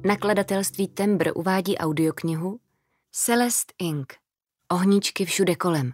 Nakladatelství Tembr uvádí audioknihu Celeste Inc. Ohníčky všude kolem.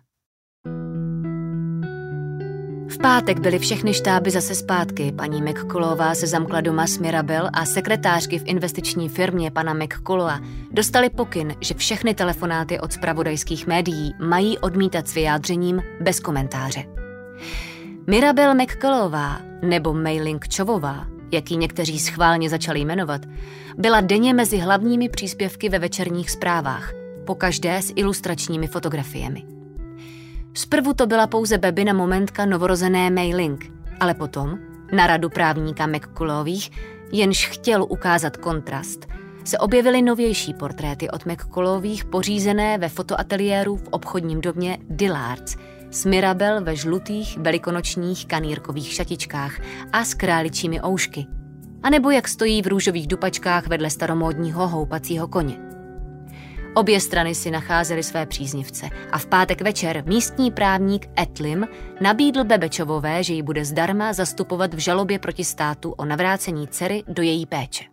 V pátek byly všechny štáby zase zpátky. Paní McCullová se zamkla doma s Mirabel a sekretářky v investiční firmě pana McCullova dostali pokyn, že všechny telefonáty od zpravodajských médií mají odmítat s vyjádřením bez komentáře. Mirabel McCullová, nebo Mei-Ling Chovová, jak ji někteří schválně začali jmenovat, byla denně mezi hlavními příspěvky ve večerních zprávách, pokaždé s ilustračními fotografiemi. Zprvu to byla pouze babina momentka novorozené Mei-Ling, ale potom, na radu právníka McCullových, jenž chtěl ukázat kontrast, se objevily novější portréty od McCullových pořízené ve fotoateliéru v obchodním domě Dillards s Mirabel ve žlutých velikonočních kanírkových šatičkách a s králičími oušky, anebo jak stojí v růžových dupačkách vedle staromódního houpacího koně. Obě strany si nacházely své příznivce a v pátek večer místní právník Ed Lim nabídl Bebečovové, že ji bude zdarma zastupovat v žalobě proti státu o navrácení dcery do její péče.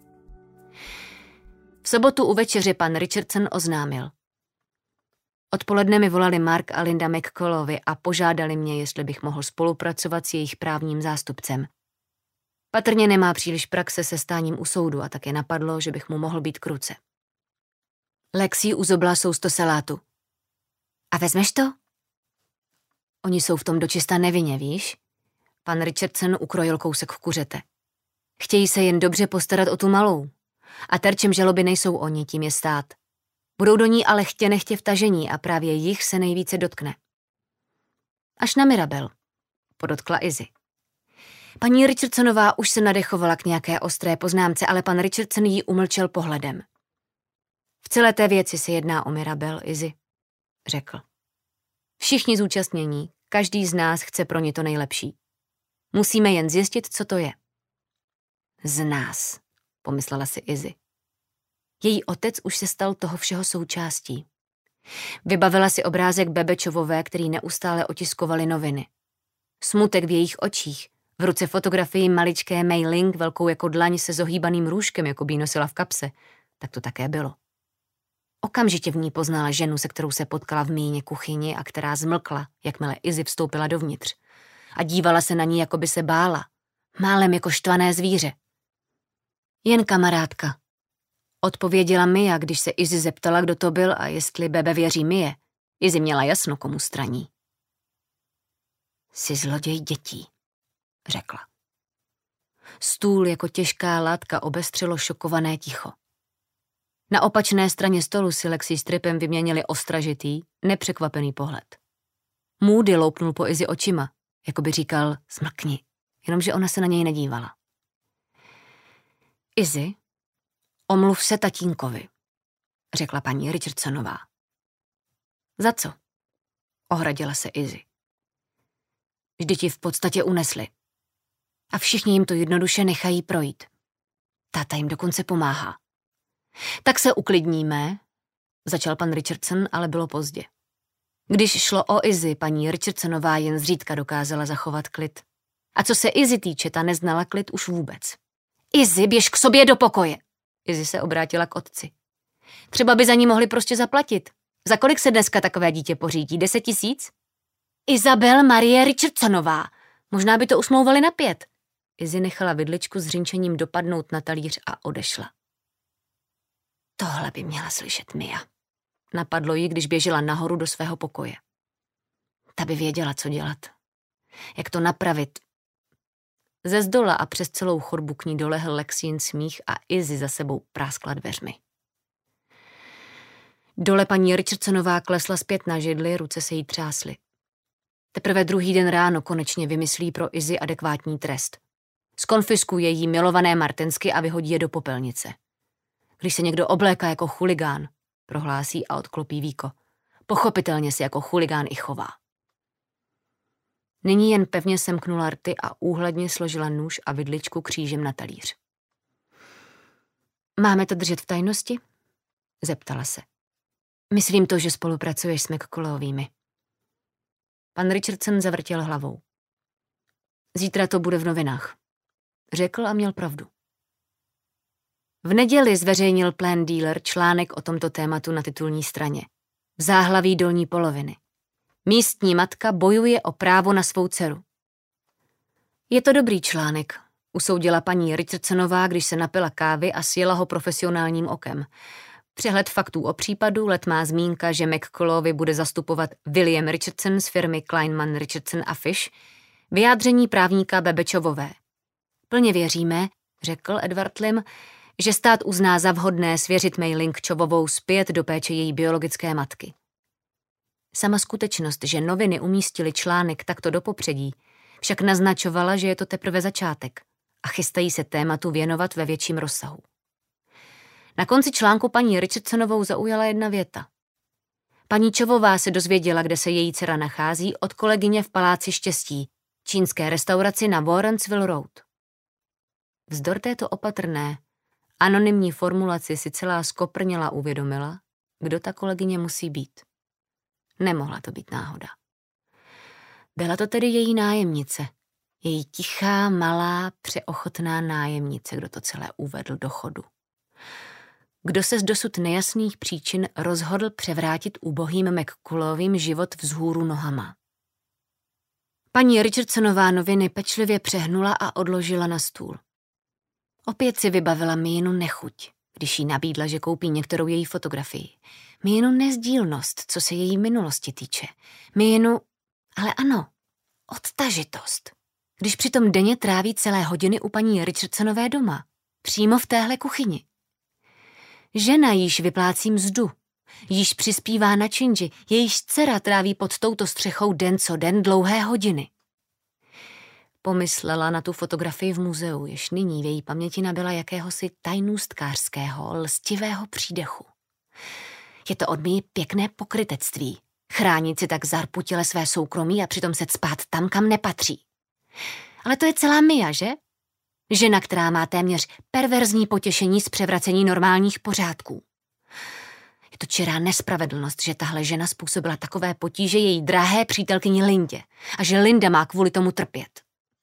V sobotu u večeře pan Richardson oznámil: Odpoledne mi volali Mark a Linda McCullovi a požádali mě, jestli bych mohl spolupracovat s jejich právním zástupcem. Patrně nemá příliš praxe se stáním u soudu a také napadlo, že bych mu mohl být k ruce. Lexi uzobla sousto salátu. A vezmeš to? Oni jsou v tom dočista nevinně, víš? Pan Richardson ukrojil kousek kuřete. Chtějí se jen dobře postarat o tu malou. A terčem žaloby nejsou oni, tím je stát. Budou do ní ale chtě nechtě vtažení a právě jich se nejvíce dotkne. Až na Mirabel, podotkla Izzy. Paní Richardsonová už se nadechovala k nějaké ostré poznámce, ale pan Richardson jí umlčel pohledem. V celé té věci se jedná o Mirabel, Izzy, řekl. Všichni zúčastnění, každý z nás chce pro ně to nejlepší. Musíme jen zjistit, co to je. Z nás, pomyslela si Izzy. Její otec už se stal toho všeho součástí. Vybavila si obrázek Bebečovové, který neustále otiskovaly noviny. Smutek v jejich očích, v ruce fotografii maličké Mei-Ling velkou jako dlaň se zohýbaným růžkem, jako by ji nosila v kapse. Tak to také bylo. Okamžitě v ní poznala ženu, se kterou se potkala v míjně kuchyni a která zmlkla, jakmile Izzy vstoupila dovnitř. A dívala se na ní, jako by se bála, málem jako štvané zvíře. Jen kamarádka, odpověděla Mia, když se Izzy zeptala, kdo to byl a jestli Bebe věří Mie. Izzy měla jasno, komu straní. Jsi zloděj dětí, řekla. Stůl jako těžká látka obestřelo šokované ticho. Na opačné straně stolu si Lexi s Tripem vyměnili ostražitý, nepřekvapený pohled. Moody loupnul po Izzy očima, jako by říkal zmlkni, jenomže ona se na něj nedívala. Izzy, omluv se tatínkovi, řekla paní Richardsonová. Za co? Ohradila se Izzy. Vždyť ji v podstatě unesli. A všichni jim to jednoduše nechají projít. Táta jim dokonce pomáhá. Tak se uklidníme, začal pan Richardson, ale bylo pozdě. Když šlo o Izzy, paní Richardsonová jen zřídka dokázala zachovat klid. A co se Izzy týče, ta neznala klid už vůbec. Izzy, běž k sobě do pokoje. Izzy se obrátila k otci. Třeba by za ní mohli prostě zaplatit. Za kolik se dneska takové dítě pořídí? 10 000? Isabel Marie Richardsonová. Možná by to usmlouvali na 5. Izzy nechala vidličku s hřinčením dopadnout na talíř a odešla. Tohle by měla slyšet Mia. Napadlo jí, když běžela nahoru do svého pokoje. Ta by věděla, co dělat. Jak to napravit. Ze zdola a přes celou chodbu k ní dolehl Lexin smích a Izzy za sebou práskla dveřmi. Dole paní Richardsonová klesla zpět na židli, ruce se jí třásly. Teprve druhý den ráno konečně vymyslí pro Izzy adekvátní trest. Zkonfiskuje jí milované martensky a vyhodí je do popelnice. Když se někdo obléká jako chuligán, prohlásí a odklopí víko. Pochopitelně se jako chuligán i chová. Nyní jen pevně semknula rty a úhledně složila nůž a vidličku křížem na talíř. Máme to držet v tajnosti? Zeptala se. Myslím to, že spolupracuješ s McCullovými. Pan Richardson zavrtěl hlavou. Zítra to bude v novinách. Řekl a měl pravdu. V neděli zveřejnil Plan Dealer článek o tomto tématu na titulní straně. V záhlaví dolní poloviny. Místní matka bojuje o právo na svou dceru. Je to dobrý článek, usoudila paní Richardsonová, když se napila kávy a sjela ho profesionálním okem. Přehled faktů o případu, letmá zmínka, že McCulloughovi bude zastupovat William Richardson z firmy Kleinman Richardson a Fish, vyjádření právníka Bebečovové. Plně věříme, řekl Edward Lim, že stát uzná za vhodné svěřit May Linkčovovou zpět do péče její biologické matky. Sama skutečnost, že noviny umístily článek takto do popředí, však naznačovala, že je to teprve začátek a chystají se tématu věnovat ve větším rozsahu. Na konci článku paní Richardsonovou zaujala jedna věta. Paní Čovová se dozvěděla, kde se její dcera nachází, od kolegyně v Paláci štěstí, čínské restauraci na Warrensville Road. Vzdor této opatrné, anonymní formulaci si celá skoprněla uvědomila, kdo ta kolegyně musí být. Nemohla to být náhoda. Byla to tedy její nájemnice, její tichá, malá, přeochotná nájemnice, kdo to celé uvedl do chodu. Kdo se z dosud nejasných příčin rozhodl převrátit ubohým McCulloughovým život vzhůru nohama. Paní Richardsonová noviny pečlivě přehnula a odložila na stůl. Opět si vybavila Miinu nechuť, když jí nabídla, že koupí některou její fotografii. Miinu nezdílnost, co se její minulosti týče. Miinu, ale ano, odtažitost. Když přitom denně tráví celé hodiny u paní Richardsonové doma, přímo v téhle kuchyni. Žena již vyplácí mzdu, již přispívá na činži, jejíž dcera tráví pod touto střechou den co den dlouhé hodiny. Pomyslela na tu fotografii v muzeu, jež nyní v její paměti nabyla jakéhosi tajnůstkářského, lstivého přídechu. Je to od mě pěkné pokrytectví, chránit si tak zarputile své soukromí a přitom se cpát tam, kam nepatří. Ale to je celá Mia, že? Žena, která má téměř perverzní potěšení z převracení normálních pořádků. Je to čirá nespravedlnost, že tahle žena způsobila takové potíže její drahé přítelkyni Lindě a že Linda má kvůli tomu trpět.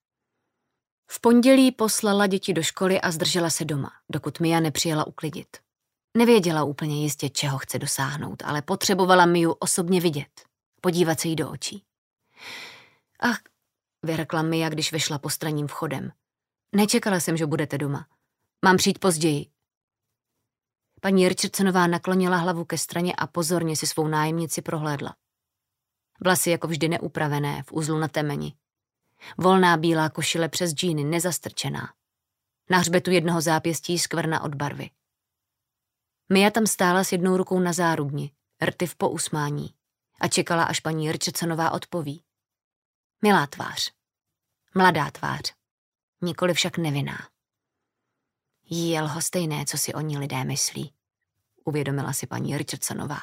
V pondělí poslala děti do školy a zdržela se doma, dokud Mia nepřijela uklidit. Nevěděla úplně jistě, čeho chce dosáhnout, ale potřebovala Miu osobně vidět, podívat se jí do očí. Ach, vyřkla Mia, když vešla postranním vchodem. Nečekala jsem, že budete doma. Mám přijít později. Paní Richardsonová naklonila hlavu ke straně a pozorně si svou nájemnici prohlédla. Vlasy jako vždy neupravené, v uzlu na temeni. Volná bílá košile přes džíny, nezastrčená. Na hřbetu jednoho zápěstí skvrna od barvy. Mia tam stála s jednou rukou na zárubni, rty v pousmání, a čekala, až paní Richardsonová odpoví. Milá tvář. Mladá tvář. Nikoli však nevinná. Jí je lhostejné, co si o ní lidé myslí, uvědomila si paní Richardsonová.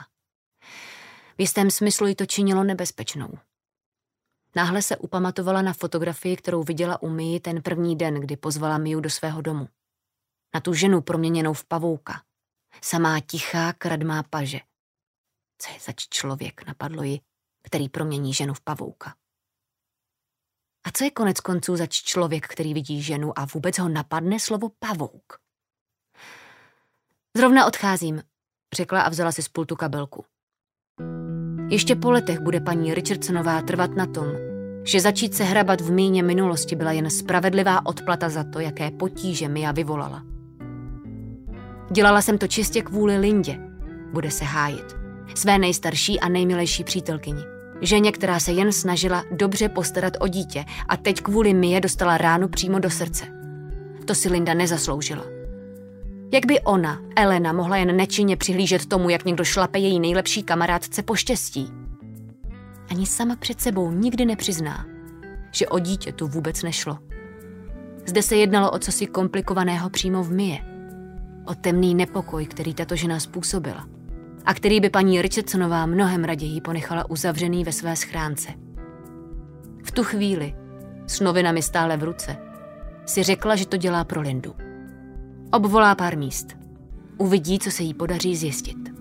V jistém smyslu jí to činilo nebezpečnou. Náhle se upamatovala na fotografii, kterou viděla u Mii ten první den, kdy pozvala Miu do svého domu. Na tu ženu proměněnou v pavouka. Samá tichá, kradmá paže. Co je zač člověk, napadlo ji, který promění ženu v pavouka. A co je konec konců zač člověk, který vidí ženu a vůbec ho napadne slovo pavouk? Zrovna odcházím, řekla a vzala si z pultu kabelku. Ještě po letech bude paní Richardsonová trvat na tom, že začít se hrabat v míně minulosti byla jen spravedlivá odplata za to, jaké potíže Mia vyvolala. Dělala jsem to čistě kvůli Lindě, bude se hájit, své nejstarší a nejmilejší přítelkyni. Ženě, která se jen snažila dobře postarat o dítě a teď kvůli Mie dostala ránu přímo do srdce. To si Linda nezasloužila. Jak by ona, Elena, mohla jen nečinně přihlížet tomu, jak někdo šlape její nejlepší kamarádce po štěstí? Ani sama před sebou nikdy nepřizná, že o dítě tu vůbec nešlo. Zde se jednalo o cosi komplikovaného přímo v Mie. O temný nepokoj, který tato žena způsobila. A který by paní Richardsonová mnohem raději ponechala uzavřený ve své schránce. V tu chvíli, s novinami stále v ruce, si řekla, že to dělá pro Lindu. Obvolá pár míst. Uvidí, co se jí podaří zjistit.